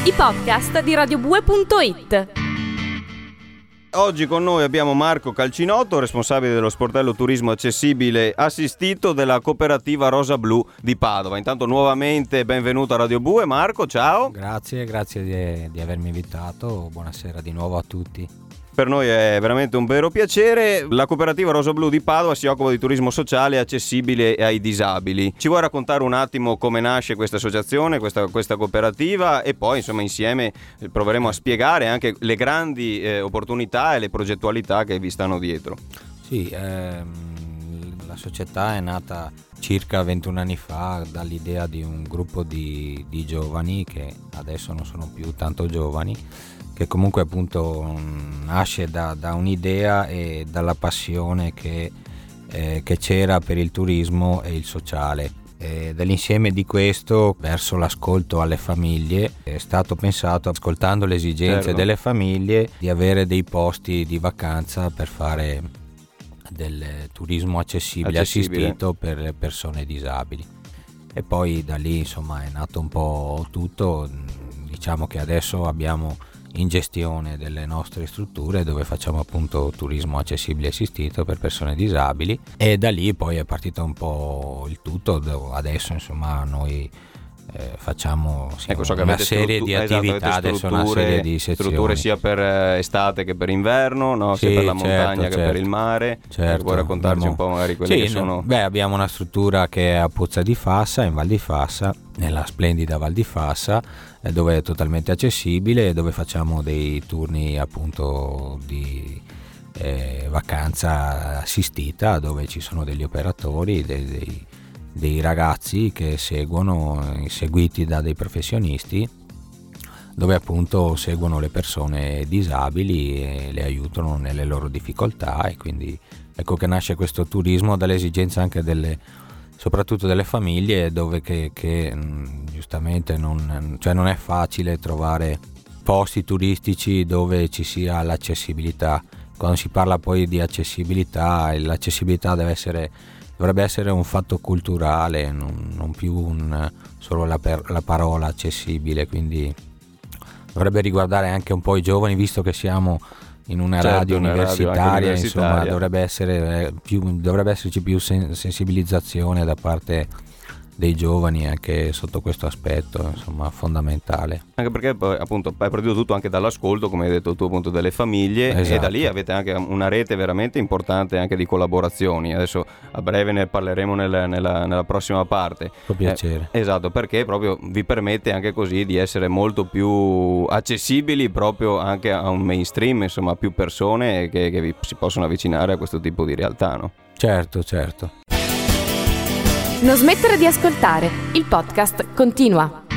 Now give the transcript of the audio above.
i podcast di radiobue.it. Oggi con noi abbiamo Marco Calcinotto, responsabile dello sportello turismo accessibile assistito della cooperativa Rosa Blu di Padova. Intanto nuovamente benvenuto a Radio Bue. Marco, ciao. Grazie di avermi invitato. Buonasera di nuovo a tutti. Per noi è veramente un vero piacere. La cooperativa Rosa Blu di Padova si occupa di turismo sociale accessibile ai disabili. Ci vuoi raccontare un attimo come nasce questa associazione, questa cooperativa, e poi insomma insieme proveremo a spiegare anche le grandi opportunità e le progettualità che vi stanno dietro. Sì, la società è nata circa 21 anni fa dall'idea di un gruppo di giovani che adesso non sono più tanto giovani, che comunque appunto nasce da un'idea e dalla passione che c'era per il turismo e il sociale. E dall'insieme di questo verso l'ascolto alle famiglie è stato pensato, ascoltando le esigenze delle famiglie, di avere dei posti di vacanza per fare del turismo accessibile assistito per le persone disabili. E poi da lì insomma è nato un po' tutto. Diciamo che adesso abbiamo in gestione delle nostre strutture dove facciamo appunto turismo accessibile assistito per persone disabili, e da lì poi è partito un po' il tutto. Adesso insomma noi facciamo una serie di attività, adesso una serie di sezioni. Strutture sia per estate che per inverno, no? Sì, sia per la montagna che per il mare. Certo. Vuoi raccontarci un po' magari quelle che sono? Abbiamo una struttura che è a Pozza di Fassa, in Val di Fassa, nella splendida Val di Fassa, dove è totalmente accessibile e dove facciamo dei turni appunto di vacanza assistita, dove ci sono degli operatori, dei ragazzi che seguono, seguiti da dei professionisti, dove appunto seguono le persone disabili e le aiutano nelle loro difficoltà. E quindi ecco che nasce questo turismo dall'esigenza anche soprattutto delle famiglie, dove che giustamente non è facile trovare posti turistici dove ci sia l'accessibilità. Quando si parla poi di accessibilità, l'accessibilità dovrebbe essere un fatto culturale, non più solo la parola accessibile, quindi dovrebbe riguardare anche un po' i giovani, visto che siamo in una radio universitaria, insomma dovrebbe esserci più sensibilizzazione da parte dei giovani anche sotto questo aspetto, insomma fondamentale. Anche perché appunto è partito tutto anche dall'ascolto, come hai detto tu, appunto delle famiglie. Esatto. E da lì avete anche una rete veramente importante anche di collaborazioni. Adesso a breve ne parleremo nella prossima parte. Con piacere. Esatto, perché proprio vi permette anche così di essere molto più accessibili proprio anche a un mainstream, insomma a più persone che si possono avvicinare a questo tipo di realtà, no? Certo. Non smettere di ascoltare, il podcast continua.